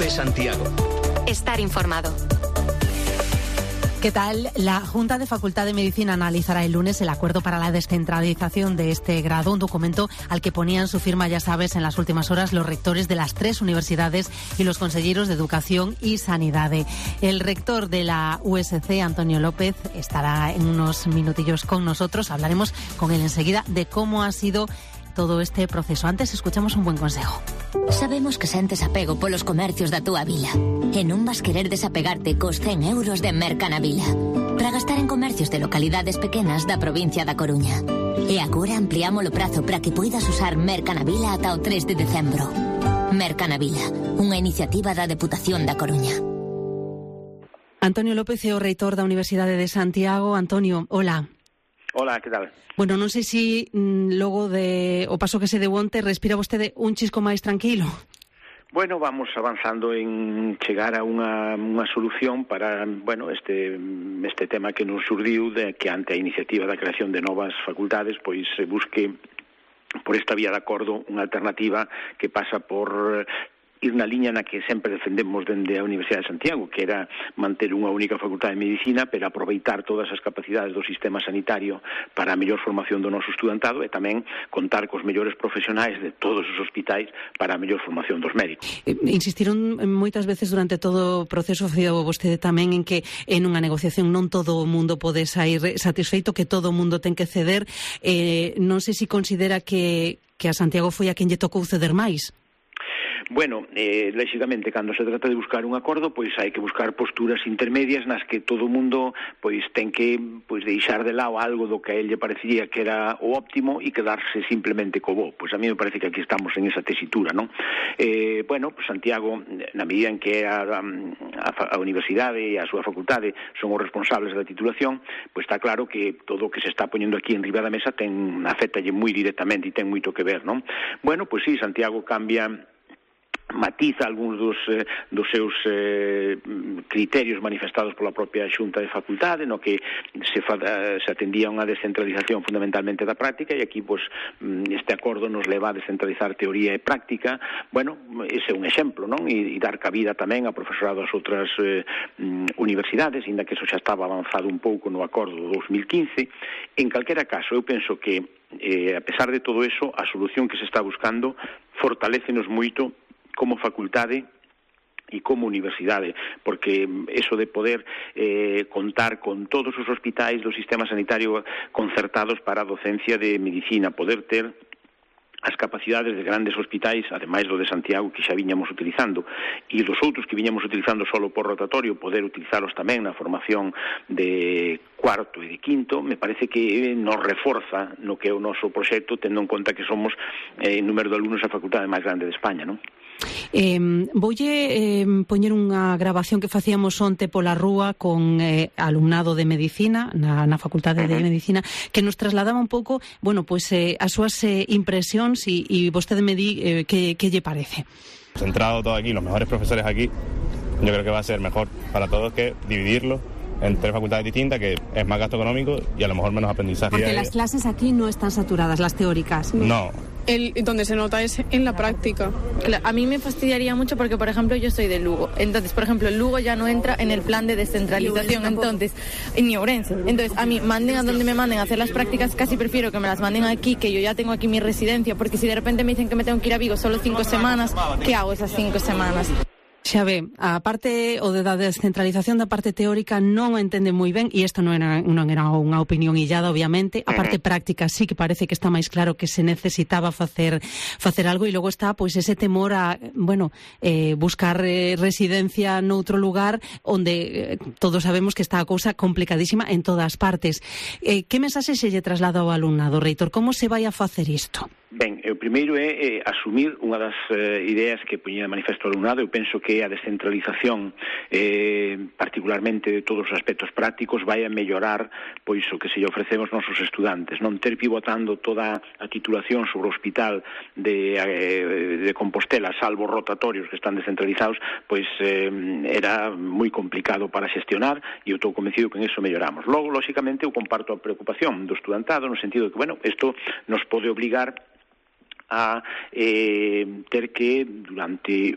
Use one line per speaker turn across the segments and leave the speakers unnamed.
Cope Santiago.
Estar informado.
¿Qué tal? La Junta de Facultad de Medicina analizará el lunes el acuerdo para la descentralización de este grado, un documento al que ponían su firma, ya sabes, en las últimas horas los rectores de las 3 universidades y los consejeros de Educación y Sanidad. El rector de la USC, Antonio López, estará en unos minutillos con nosotros. Hablaremos con él enseguida de cómo ha sido todo este proceso. Antes escuchamos un buen consejo.
Sabemos que sentes apego polos comercios da túa vila e non vas querer desapegarte cos 100 euros de Mercanavila para gastar en comercios de localidades pequenas da provincia da Coruña. E agora ampliamos o prazo para que poidas usar Mercanavila ata o 3 de decembro. Mercanavila, unha iniciativa da Deputación da Coruña.
Antonio López é o reitor da Universidade de Santiago. Antonio, hola.
Hola, que tal?
Bueno, non sei se logo de o paso que se deu onte respira vostede un chisco máis tranquilo.
Bueno, vamos avanzando en chegar a unha solución para, bueno, este tema que nos surdiu de que ante a iniciativa da creación de novas facultades, pois se busque por esta vía de acordo unha alternativa que pasa por ir na liña na que sempre defendemos dende a Universidade de Santiago, que era manter unha única facultade de Medicina, pero aproveitar todas as capacidades do sistema sanitario para a mellor formación do noso estudantado e tamén contar cos mellores profesionais de todos os hospitais para a mellor formación dos médicos.
Insistiron moitas veces durante todo o proceso, facía vostede tamén, en que en unha negociación non todo o mundo pode sair satisfeito, que todo o mundo ten que ceder. Non sei se considera que a Santiago foi a quen lle tocou ceder máis.
Bueno, lógicamente, cando se trata de buscar un acordo, pois hai que buscar posturas intermedias nas que todo o mundo pois ten que deixar de lado algo do que a él lle parecía que era o óptimo e quedarse simplemente co bo. Pois a mí me parece que aquí estamos en esa tesitura, non? Bueno, pues Santiago, na medida en que a universidade e a súa facultade son os responsables da titulación, pois está claro que todo o que se está poñendo aquí en riba da mesa afectalle moi directamente e ten moito que ver, non? Bueno, pois sí, Santiago matiza algúns dos seus criterios manifestados pola propia Xunta de Facultade, no que se atendía a unha descentralización fundamentalmente da práctica, e aquí este acordo nos leva a descentralizar teoría e práctica. Bueno, ese é un exemplo, non? E dar cabida tamén a profesorado das outras universidades, inda que eso xa estaba avanzado un pouco no acordo do 2015. En calquera caso, eu penso que a pesar de todo eso, a solución que se está buscando fortalécenos moito como facultade e como universidade, porque eso de poder contar con todos os hospitais do sistema sanitario concertados para a docencia de medicina, poder ter as capacidades de grandes hospitais, ademais do de Santiago, que xa viñamos utilizando, e dos outros que viñamos utilizando solo por rotatorio, poder utilizalos tamén na formación de cuarto e de quinto, me parece que nos reforza no que é o noso proxecto, tendo en conta que somos en número de alumnos a facultade máis grande de España, non?
Voulle poñer unha grabación que facíamos onte pola rúa con alumnado de Medicina na Facultade de Medicina, que nos trasladaba un pouco, bueno, pois as súas impresións e vostede me di que lle parece.
Centrado todo aquí, los mejores profesores aquí, yo creo que va a ser mejor para todos que dividirlo en 3 facultades distintas, que es más gasto económico y a lo mejor menos aprendizaje.
Porque las clases aquí no están saturadas, las teóricas.
No.
Donde se nota es en la práctica.
A mí me fastidiaría mucho porque, por ejemplo, yo soy de Lugo. Entonces, por ejemplo, Lugo ya no entra en el plan de descentralización. Entonces, ni Ourense. Entonces, a mí, manden a donde me manden a hacer las prácticas, casi prefiero que me las manden aquí, que yo ya tengo aquí mi residencia, porque si de repente me dicen que me tengo que ir a Vigo solo 5 semanas, ¿qué hago esas 5 semanas?
Xa ve, a parte o da descentralización da parte teórica non o entende moi ben, e isto non era unha opinión illada, obviamente. A parte práctica sí que parece que está máis claro que se necesitaba facer algo, e logo está pois ese temor a, bueno, buscar residencia noutro lugar onde todos sabemos que está a cousa complicadísima en todas partes. Que mensaxe se lle traslada ao alumnado, reitor? Como se vai a facer isto?
Ben, o primeiro é asumir unha das ideas que poñía de manifesto o alumnado. Eu penso que a descentralización, particularmente de todos os aspectos prácticos, vai a mellorar pois o que se lle ofrecemos nosos estudantes. Non ter pivotando toda a titulación sobre o hospital de Compostela, salvo rotatorios que están descentralizados, pois era moi complicado para xestionar, e eu estou convencido que en eso melloramos. Logo, lóxicamente, eu comparto a preocupación do estudantado no sentido de que, bueno, isto nos pode obligar a ter que, durante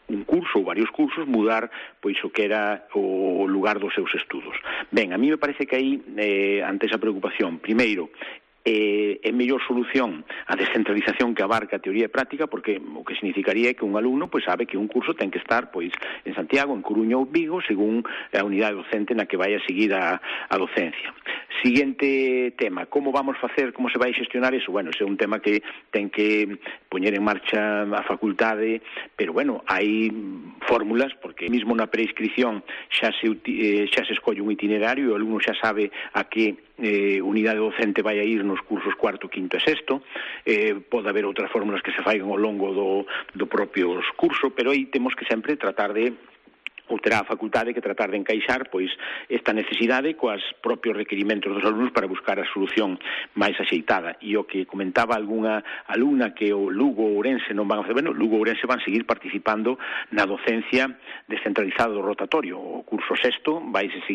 un curso ou varios cursos mudar pois o que era o lugar dos seus estudos. Ben, a mí me parece que aí ante esa preocupación, primeiro, é mellor solución a descentralización que abarca a teoría e práctica, porque o que significaría é que un alumno pois sabe que un curso ten que estar pois en Santiago, en Coruña ou Vigo, según a unidade docente na que vai a seguir a docencia. Siguiente tema, como vamos facer, como se vai xestionar iso? Bueno, ese é un tema que ten que poñer en marcha a facultade, pero bueno, hai fórmulas, porque mesmo na preinscripción xa se escolle un itinerario e o alumno xa sabe a que unidade docente vai a ir nos cursos cuarto, quinto e sexto. Pode haber outras fórmulas que se faigan ao longo do propio curso, pero aí temos que sempre tratar de ou terá a facultade que tratar de encaixar pois esta necesidade coas propios requerimentos dos alumnos para buscar a solución máis axeitada. E o que comentaba algunha alumna que o Lugo ou Ourense non van a facer, bueno, Lugo ou Ourense van seguir participando na docencia descentralizada do rotatorio. O curso sexto vaise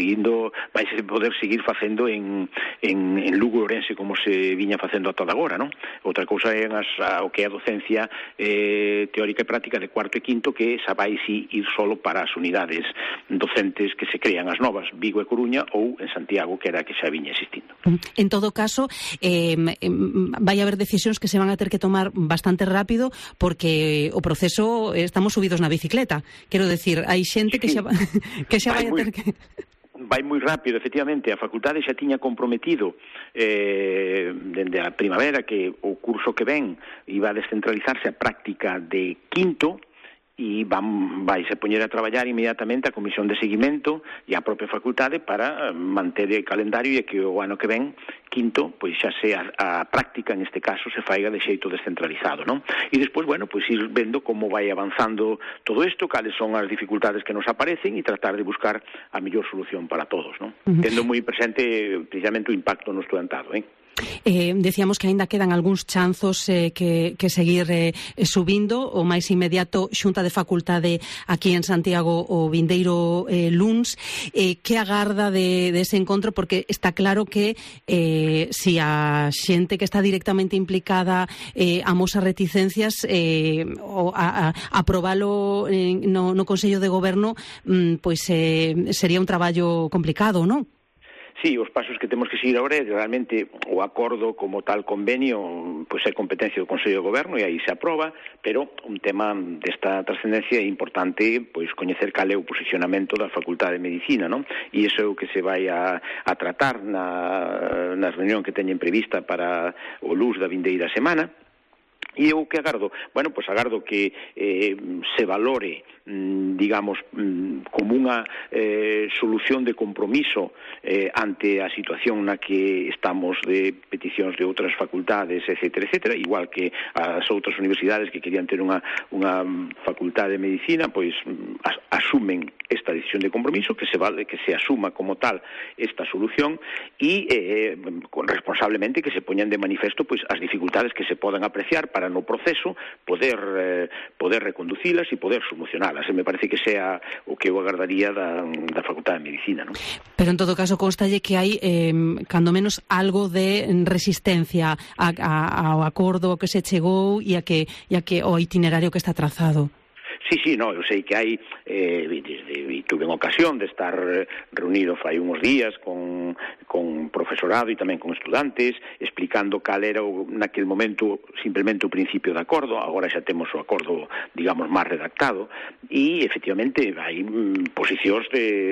poder seguir facendo en Lugo ou Ourense como se viña facendo ata agora, non? Outra cousa é o que é a docencia teórica e práctica de cuarto e quinto, que esa vai ir solo para as unidades docentes que se crean as novas, Vigo e Coruña, ou en Santiago, que era a que xa viña existindo.
En todo caso, vai haber decisións que se van a ter que tomar bastante rápido, porque o proceso estamos subidos na bicicleta. Quero decir, hai xente que xa vai a ter que...
Vai moi rápido, efectivamente. A facultade xa tiña comprometido dende a primavera que o curso que ven iba a descentralizarse a práctica de quinto, e vaise poñer a traballar inmediatamente a comisión de seguimento e a propia facultade para manter o calendario e que o ano que ven, quinto, pois xa sea a práctica, neste caso, se faiga de xeito descentralizado, non? E despois, bueno, pois ir vendo como vai avanzando todo isto, cales son as dificultades que nos aparecen e tratar de buscar a mellor solución para todos, non? Tendo moi presente precisamente o impacto no estudantado,
Decíamos que aínda quedan algúns chanzos que seguir subindo. O máis inmediato, Xunta de Facultade aquí en Santiago o vindeiro luns. Que agarda dese encontro? Porque está claro que si a xente que está directamente implicada amosa reticencias, aprobalo no Consello de Goberno pois sería un traballo complicado, non?
Sí, os pasos que temos que seguir agora é realmente o acordo como tal convenio, pois é competencia do Consello de Goberno e aí se aproba, pero un tema desta trascendencia é importante pois coñecer cal é o posicionamento da Facultade de Medicina, non? E iso é o que se vai a tratar na reunión que teñen prevista para o luns da vindeira semana. E eu que agardo? Bueno, pois agardo que se valore, digamos, como unha solución de compromiso ante a situación na que estamos de peticións de outras facultades, etcétera, etcétera, igual que as outras universidades que querían ter unha facultade de medicina, pois asumen esta decisión de compromiso, que se asuma como tal esta solución e responsablemente que se poñan de manifesto pois as dificultades que se podan apreciar para no proceso poder reconducilas e poder solucionalas. Me parece que sea o que eu agardaría da Facultade de Medicina, non?
Pero en todo caso constalle que hai cando menos algo de resistencia ao acordo que se chegou e a que o itinerario que está trazado.
Sí, no, eu sei que hai tuve en ocasión de estar reunido fai uns días con profesorado e tamén con estudantes explicando cal era naquele momento simplemente o principio de acordo. Agora xa temos o acordo, digamos, máis redactado e efectivamente hai posicións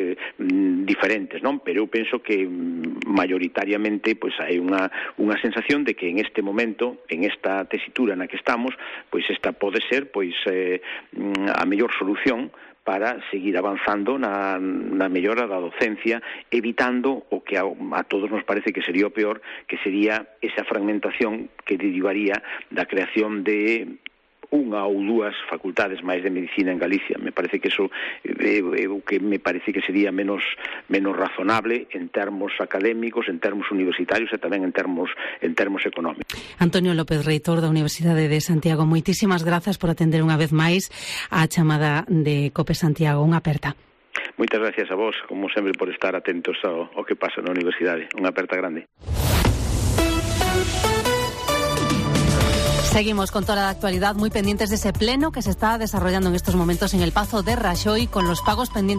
diferentes, non? Pero eu penso que mayoritariamente pois hai unha sensación de que en este momento, en esta tesitura na que estamos, pois esta pode ser pois a mellor solución para seguir avanzando na mellora da docencia, evitando o que a todos nos parece que sería o peor, que sería esa fragmentación que derivaría da creación de unha ou dúas facultades máis de medicina en Galicia. Me parece que eso é o que me parece que sería menos razonable en termos académicos, en termos universitarios e tamén en termos económicos.
Antonio López, reitor da Universidade de Santiago, moitísimas grazas por atender unha vez máis a chamada de COPE Santiago. Unha aperta.
Moitas gracias a vos, como sempre, por estar atentos ao que pasa na universidade. Unha aperta grande.
Seguimos con toda la actualidad, muy pendientes de ese pleno que se está desarrollando en estos momentos en el Pazo de Raxoi, con los pagos pendientes